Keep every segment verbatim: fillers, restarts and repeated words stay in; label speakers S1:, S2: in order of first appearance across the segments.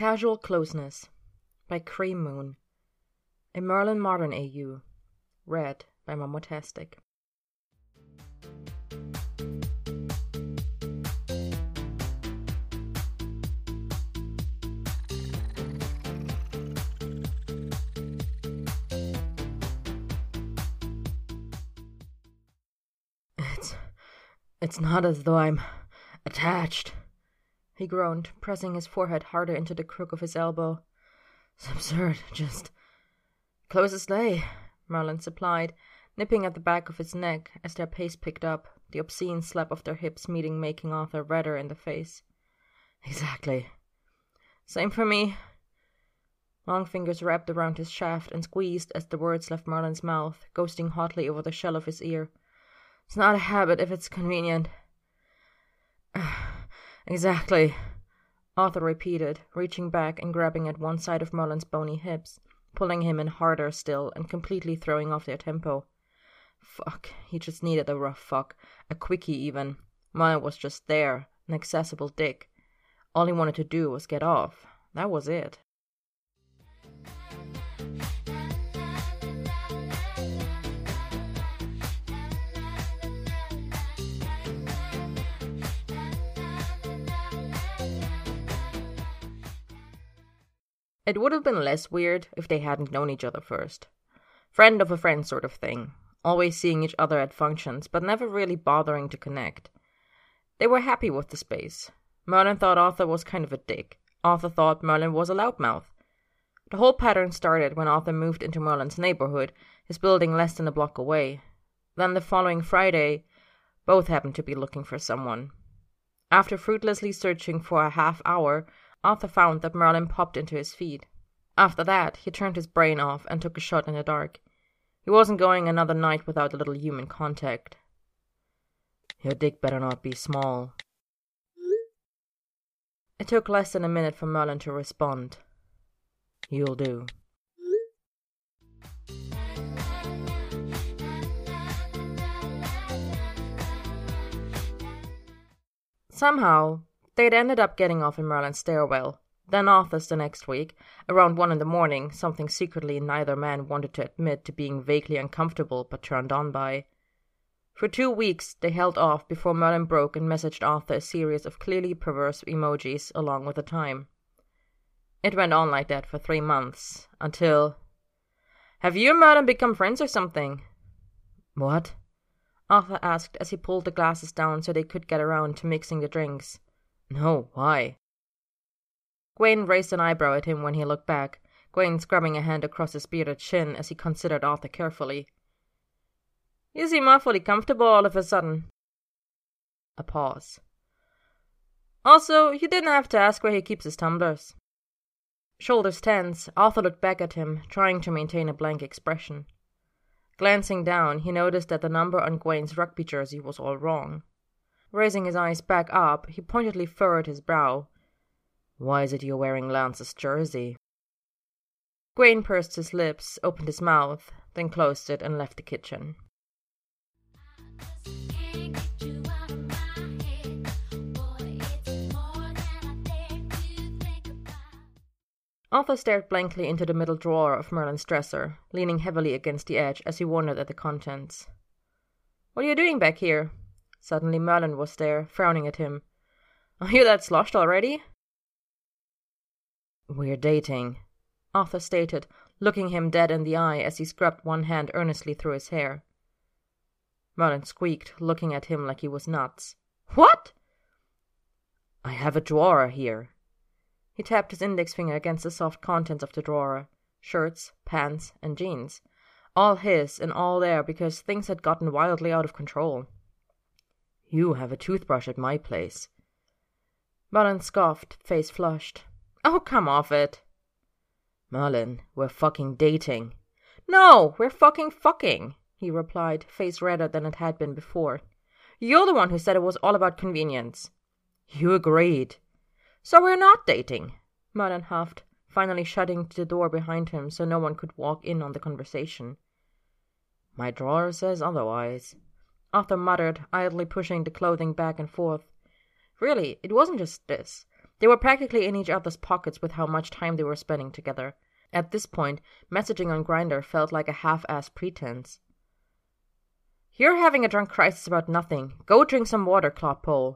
S1: Casual Closeness by Cream Moon. A Merlin Modern A U. Read by Momotastic. It's... it's not as though I'm attached, he groaned, pressing his forehead harder into the crook of his elbow. It's absurd, just... Close as day, Merlin supplied, nipping at the back of his neck as their pace picked up, the obscene slap of their hips meeting making Arthur redder in the face. Exactly. Same for me. Long fingers wrapped around his shaft and squeezed as the words left Merlin's mouth, ghosting hotly over the shell of his ear. It's not a habit if it's convenient. Exactly, Arthur repeated, reaching back and grabbing at one side of Merlin's bony hips, pulling him in harder still and completely throwing off their tempo. Fuck, he just needed a rough fuck, a quickie even. Merlin was just there, an accessible dick. All he wanted to do was get off. That was it. It would have been less weird if they hadn't known each other first. Friend of a friend sort of thing, always seeing each other at functions, but never really bothering to connect. They were happy with the space. Merlin thought Arthur was kind of a dick. Arthur thought Merlin was a loudmouth. The whole pattern started when Arthur moved into Merlin's neighborhood, his building less than a block away. Then the following Friday, both happened to be looking for someone. After fruitlessly searching for a half hour, Arthur found that Merlin popped into his feed. After that, he turned his brain off and took a shot in the dark. He wasn't going another night without a little human contact. Your dick better not be small. It took less than a minute for Merlin to respond. You'll do. Somehow, they'd ended up getting off in Merlin's stairwell, then Arthur's the next week, around one in the morning, something secretly neither man wanted to admit to being vaguely uncomfortable but turned on by. For two weeks they held off before Merlin broke and messaged Arthur a series of clearly perverse emojis along with the time. It went on like that for three months, until... Have you and Merlin become friends or something? What? Arthur asked as he pulled the glasses down so they could get around to mixing the drinks. No, why? Gawain raised an eyebrow at him when he looked back, Gawain scrubbing a hand across his bearded chin as he considered Arthur carefully. You seem awfully comfortable all of a sudden. A pause. Also, you didn't have to ask where he keeps his tumblers. Shoulders tense, Arthur looked back at him, trying to maintain a blank expression. Glancing down, he noticed that the number on Gawain's rugby jersey was all wrong. Raising his eyes back up, he pointedly furrowed his brow. Why is it you're wearing Lance's jersey? Gawain pursed his lips, opened his mouth, then closed it and left the kitchen. Arthur stared blankly into the middle drawer of Merlin's dresser, leaning heavily against the edge as he wondered at the contents. What are you doing back here? Suddenly Merlin was there, frowning at him. Are you that sloshed already? We're dating, Arthur stated, looking him dead in the eye as he scrubbed one hand earnestly through his hair. Merlin squeaked, looking at him like he was nuts. What? I have a drawer here. He tapped his index finger against the soft contents of the drawer. Shirts, pants, and jeans. All his and all there because things had gotten wildly out of control. You have a toothbrush at my place. Merlin scoffed, face flushed. Oh, come off it. Merlin, we're fucking dating. No, we're fucking fucking, he replied, face redder than it had been before. You're the one who said it was all about convenience. You agreed. So we're not dating, Merlin huffed, finally shutting the door behind him so no one could walk in on the conversation. My drawer says otherwise, Arthur muttered, idly pushing the clothing back and forth. Really, it wasn't just this. They were practically in each other's pockets with how much time they were spending together. At this point, messaging on Grindr felt like a half-assed pretense. "You're having a drunk crisis about nothing. Go drink some water, Clodpole."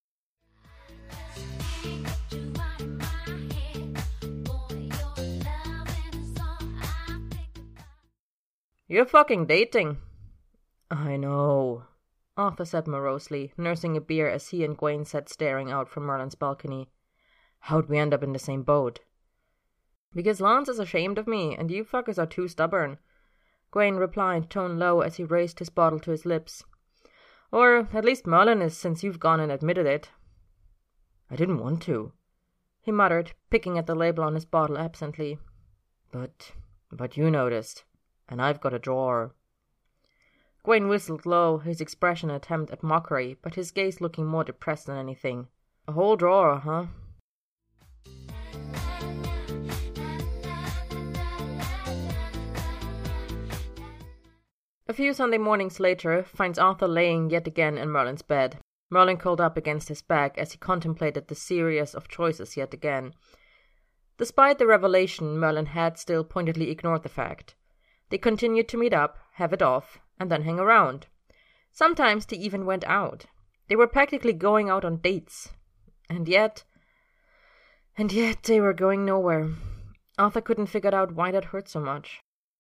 S1: "You're fucking dating." "I know," Arthur said morosely, nursing a beer as he and Gwaine sat staring out from Merlin's balcony. "How'd we end up in the same boat?" "Because Lance is ashamed of me, and you fuckers are too stubborn," Gwaine replied, tone low as he raised his bottle to his lips. "Or at least Merlin is, since you've gone and admitted it." "I didn't want to," he muttered, picking at the label on his bottle absently. But, but you noticed, and I've got a drawer." Gwaine whistled low, his expression an attempt at mockery, but his gaze looking more depressed than anything. "A whole drawer, huh?" A few Sunday mornings later finds Arthur laying yet again in Merlin's bed. Merlin curled up against his back as he contemplated the series of choices yet again. Despite the revelation, Merlin had still pointedly ignored the fact. They continued to meet up, have it off, and then hang around. Sometimes they even went out. They were practically going out on dates. And yet... And yet they were going nowhere. Arthur couldn't figure out why that hurt so much.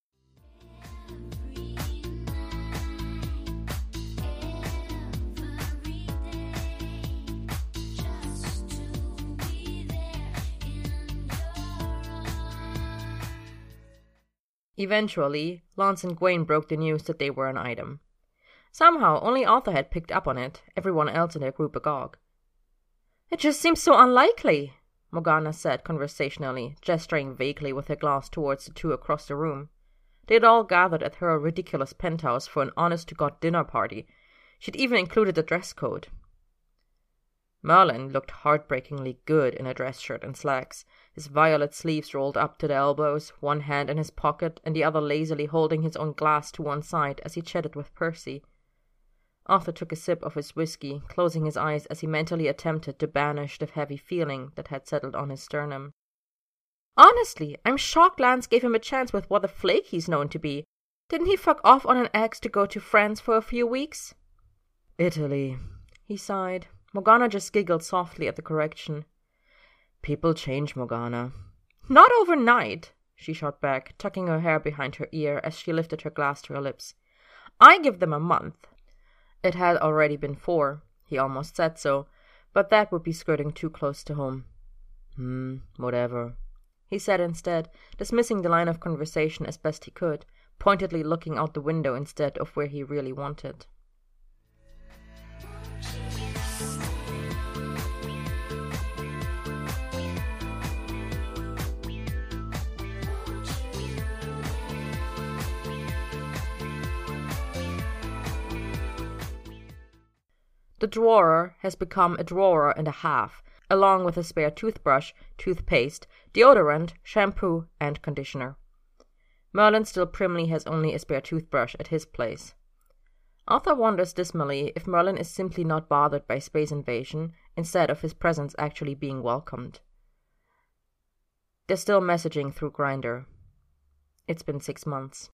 S1: Eventually, Lance and Gwaine broke the news that they were an item. Somehow, only Arthur had picked up on it, everyone else in their group agog. "It just seems so unlikely," Morgana said conversationally, gesturing vaguely with her glass towards the two across the room. They had all gathered at her ridiculous penthouse for an honest-to-God dinner party. She'd even included a dress code. Merlin looked heartbreakingly good in a dress shirt and slacks, his violet sleeves rolled up to the elbows, one hand in his pocket and the other lazily holding his own glass to one side as he chatted with Percy. Arthur took a sip of his whiskey, closing his eyes as he mentally attempted to banish the heavy feeling that had settled on his sternum. "Honestly, I'm shocked Lance gave him a chance with what a flake he's known to be. Didn't he fuck off on an ex to go to France for a few weeks?" "Italy," he sighed. Morgana just giggled softly at the correction. "People change, Morgana." "Not overnight," she shot back, tucking her hair behind her ear as she lifted her glass to her lips. "I give them a month." It had already been four. He almost said so, but that would be skirting too close to home. Hmm, whatever," he said instead, dismissing the line of conversation as best he could, pointedly looking out the window instead of where he really wanted. The drawer has become a drawer and a half, along with a spare toothbrush, toothpaste, deodorant, shampoo, and conditioner. Merlin still primly has only a spare toothbrush at his place. Arthur wonders dismally if Merlin is simply not bothered by space invasion, instead of his presence actually being welcomed. They're still messaging through Grindr. It's been six months.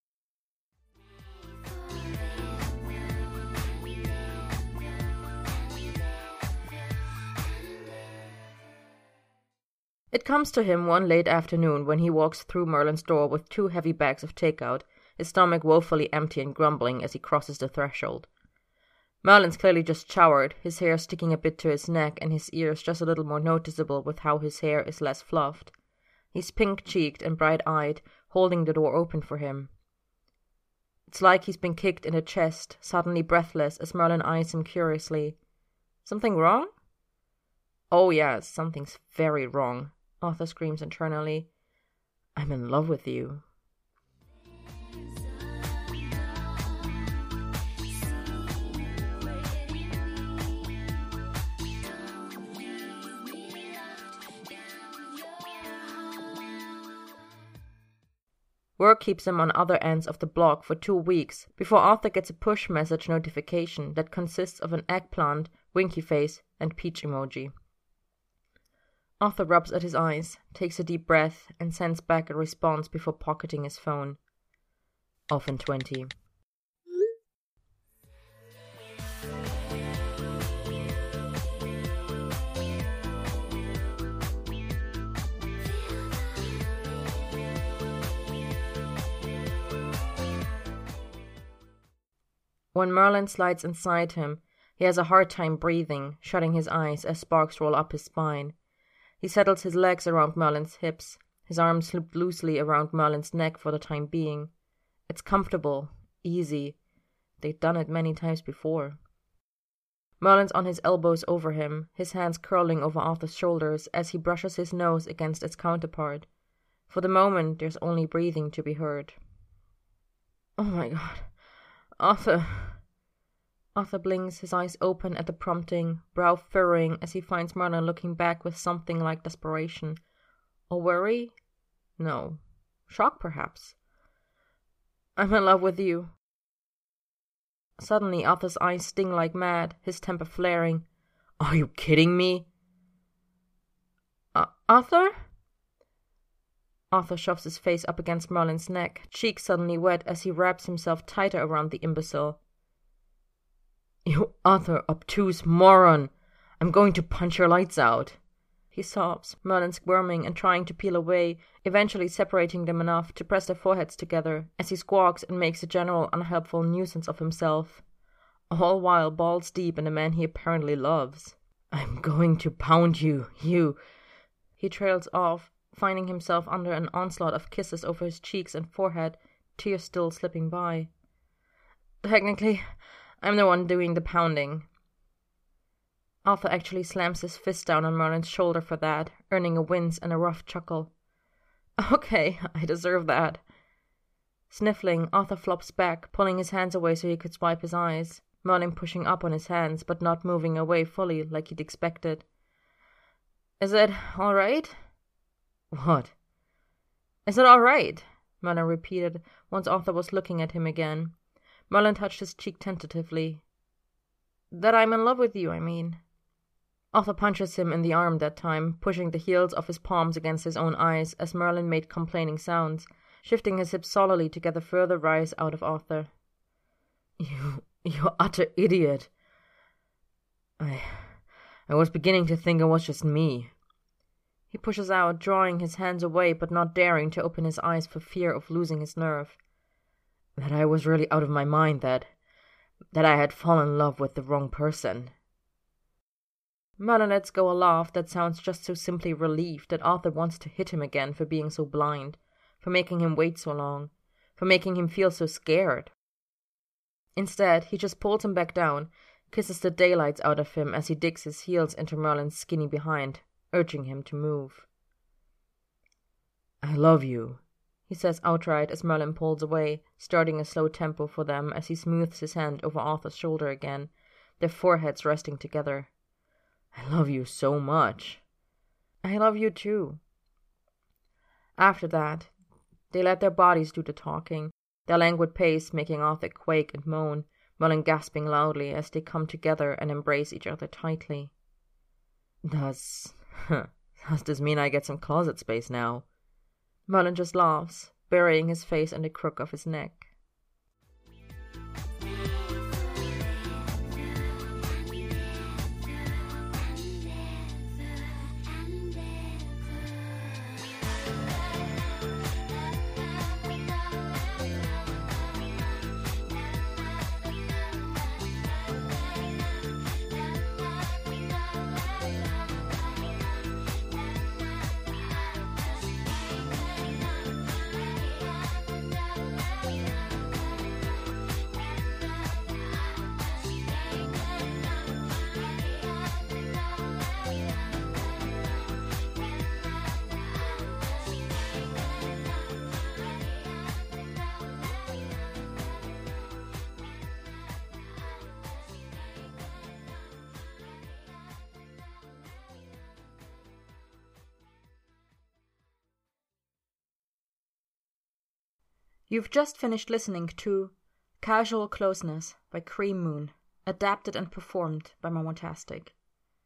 S1: It comes to him one late afternoon when he walks through Merlin's door with two heavy bags of takeout, his stomach woefully empty and grumbling as he crosses the threshold. Merlin's clearly just showered, his hair sticking a bit to his neck and his ears just a little more noticeable with how his hair is less fluffed. He's pink-cheeked and bright-eyed, holding the door open for him. It's like he's been kicked in the chest, suddenly breathless as Merlin eyes him curiously. Something wrong? Oh yes, something's very wrong, Arthur screams internally. I'm in love with you. Work keeps him on other ends of the block for two weeks before Arthur gets a push message notification that consists of an eggplant, winky face, and peach emoji. Arthur rubs at his eyes, takes a deep breath, and sends back a response before pocketing his phone. Off in twenty. When Merlin slides inside him, he has a hard time breathing, shutting his eyes as sparks roll up his spine. He settles his legs around Merlin's hips, his arms slip loosely around Merlin's neck for the time being. It's comfortable, easy. They've done it many times before. Merlin's on his elbows over him, his hands curling over Arthur's shoulders as he brushes his nose against its counterpart. For the moment, there's only breathing to be heard. Oh my god. Arthur. Arthur blinks, his eyes open at the prompting, brow furrowing as he finds Merlin looking back with something like desperation. Or worry? No. Shock, perhaps. I'm in love with you. Suddenly, Arthur's eyes sting like mad, his temper flaring. Are you kidding me? Uh, Arthur? Arthur shoves his face up against Merlin's neck, cheeks suddenly wet as he wraps himself tighter around the imbecile. You utter obtuse moron! I'm going to punch your lights out! He sobs, Merlin squirming and trying to peel away, eventually separating them enough to press their foreheads together as he squawks and makes a general unhelpful nuisance of himself, all while balls deep in the man he apparently loves. I'm going to pound you, you... He trails off, finding himself under an onslaught of kisses over his cheeks and forehead, tears still slipping by. Technically, I'm the one doing the pounding. Arthur actually slams his fist down on Merlin's shoulder for that, earning a wince and a rough chuckle. Okay, I deserve that. Sniffling, Arthur flops back, pulling his hands away so he could swipe his eyes, Merlin pushing up on his hands but not moving away fully like he'd expected. Is it all right? What? Is it all right? Merlin repeated, once Arthur was looking at him again. Merlin touched his cheek tentatively. That I'm in love with you, I mean. Arthur punches him in the arm that time, pushing the heels of his palms against his own eyes as Merlin made complaining sounds, shifting his hips solidly to get a further rise out of Arthur. You, you utter idiot. I, I was beginning to think it was just me. He pushes out, drawing his hands away but not daring to open his eyes for fear of losing his nerve. That I was really out of my mind, that... that I had fallen in love with the wrong person. Merlin lets go a laugh that sounds just so simply relieved that Arthur wants to hit him again for being so blind, for making him wait so long, for making him feel so scared. Instead, he just pulls him back down, kisses the daylights out of him as he digs his heels into Merlin's skinny behind, urging him to move. I love you, he says outright as Merlin pulls away, starting a slow tempo for them as he smooths his hand over Arthur's shoulder again, their foreheads resting together. I love you so much. I love you too. After that, they let their bodies do the talking, their languid pace making Arthur quake and moan, Merlin gasping loudly as they come together and embrace each other tightly. Does... does this mean I get some closet space now? Merlin just laughs, burying his face in the crook of his neck. You've just finished listening to Casual Closeness by Cream Moon, adapted and performed by Momotastic.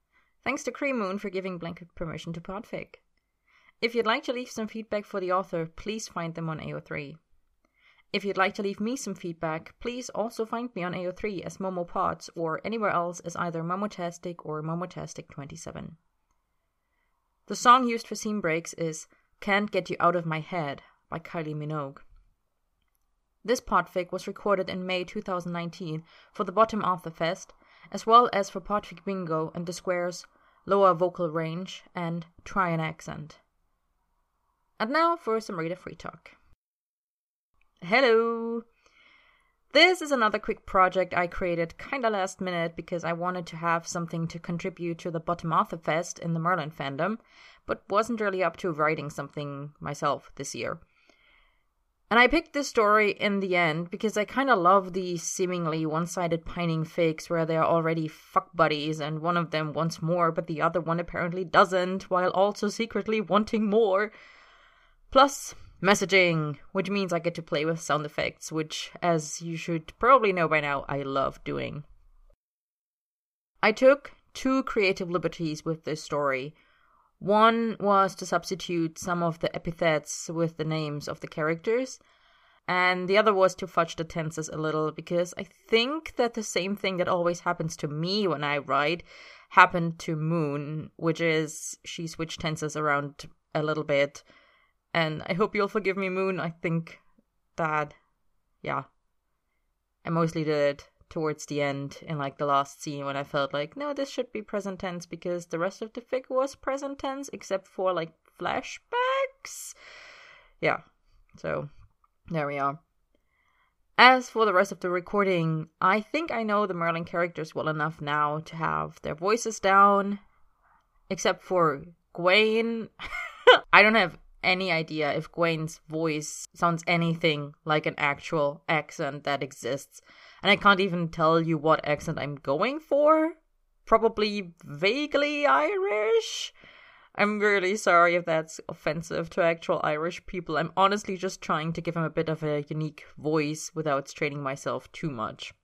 S1: Thanks to Cream Moon for giving blanket permission to Podfic. If you'd like to leave some feedback for the author, please find them on A O three. If you'd like to leave me some feedback, please also find me on A O three as MomoPods or anywhere else as either Momotastic or Momotastic twenty-seven. The song used for scene breaks is Can't Get You Out of My Head by Kylie Minogue. This podfic was recorded in May two thousand nineteen for the Bottom Author Fest, as well as for Podfic Bingo and the squares Lower Vocal Range and Try an Accent. And now for some reader free talk. Hello! This is another quick project I created kinda last minute because I wanted to have something to contribute to the Bottom Author Fest in the Merlin fandom, but wasn't really up to writing something myself this year. And I picked this story in the end because I kinda love these seemingly one-sided pining fics where they're already fuck buddies and one of them wants more but the other one apparently doesn't, while also secretly wanting more. Plus, messaging, which means I get to play with sound effects, which, as you should probably know by now, I love doing. I took two creative liberties with this story. One was to substitute some of the epithets with the names of the characters, and the other was to fudge the tenses a little, because I think that the same thing that always happens to me when I write happened to Moon, which is she switched tenses around a little bit. And I hope you'll forgive me, Moon. I think that, yeah, I mostly did it towards the end in like the last scene when I felt like, no, this should be present tense because the rest of the fic was present tense except for like flashbacks. Yeah, so there we are. As for the rest of the recording, I think I know the Merlin characters well enough now to have their voices down, except for Gwaine. I don't have any idea if Gwaine's voice sounds anything like an actual accent that exists. And I can't even tell you what accent I'm going for. Probably vaguely Irish. I'm really sorry if that's offensive to actual Irish people. I'm honestly just trying to give him a bit of a unique voice without straining myself too much.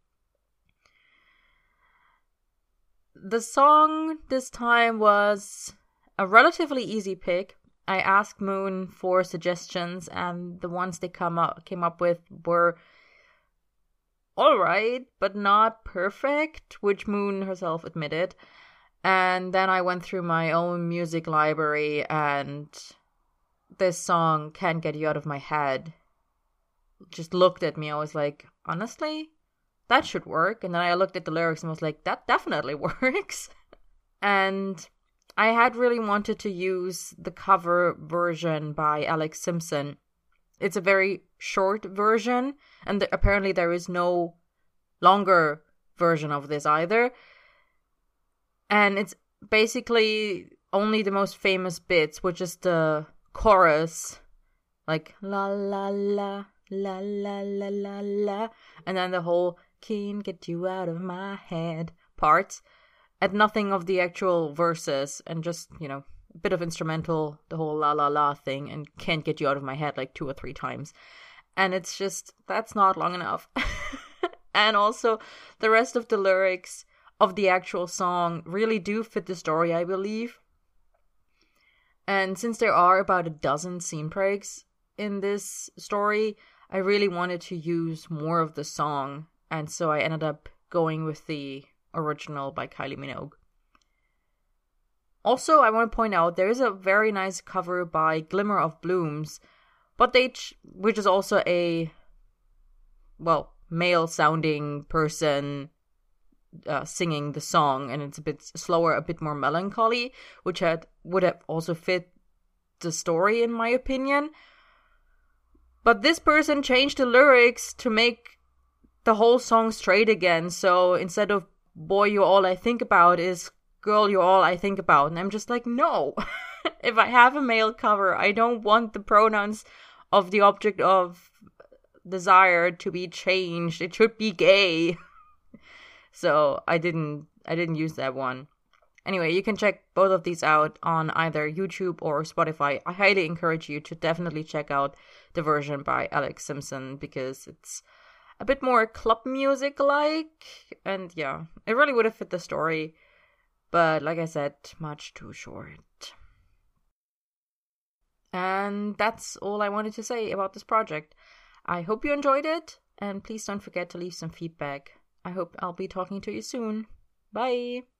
S1: The song this time was a relatively easy pick. I asked Moon for suggestions, and the ones they come up came up with were alright, but not perfect, which Moon herself admitted. And then I went through my own music library, and this song, Can't Get You Out of My Head, just looked at me. I was like, honestly, that should work. And then I looked at the lyrics and was like, that definitely works. And I had really wanted to use the cover version by Alex Simpson. It's a very short version, and th- apparently there is no longer version of this either. And it's basically only the most famous bits, which is the chorus, like la la la, la la la la la, and then the whole can't get you out of my head parts. And nothing of the actual verses, and just, you know, a bit of instrumental, the whole la la la thing, and can't get you out of my head like two or three times. And it's just, that's not long enough. And also, the rest of the lyrics of the actual song really do fit the story, I believe. And since there are about a dozen scene breaks in this story, I really wanted to use more of the song, and so I ended up going with the original by Kylie Minogue. Also, I want to point out there is a very nice cover by Glimmer of Blooms, but they, ch- which is also a, well, male-sounding person uh, singing the song, and it's a bit slower, a bit more melancholy, which had would have also fit the story in my opinion. But this person changed the lyrics to make the whole song straight again. So instead of boy, you're all I think about is girl, you're all I think about. And I'm just like, no. If I have a male cover, I don't want the pronouns of the object of desire to be changed. It should be gay. So I didn't I didn't use that one. Anyway, you can check both of these out on either YouTube or Spotify. I highly encourage you to definitely check out the version by Alex Simpson because it's a bit more club music-like. And yeah, it really would have fit the story. But like I said, much too short. And that's all I wanted to say about this project. I hope you enjoyed it, and please don't forget to leave some feedback. I hope I'll be talking to you soon. Bye!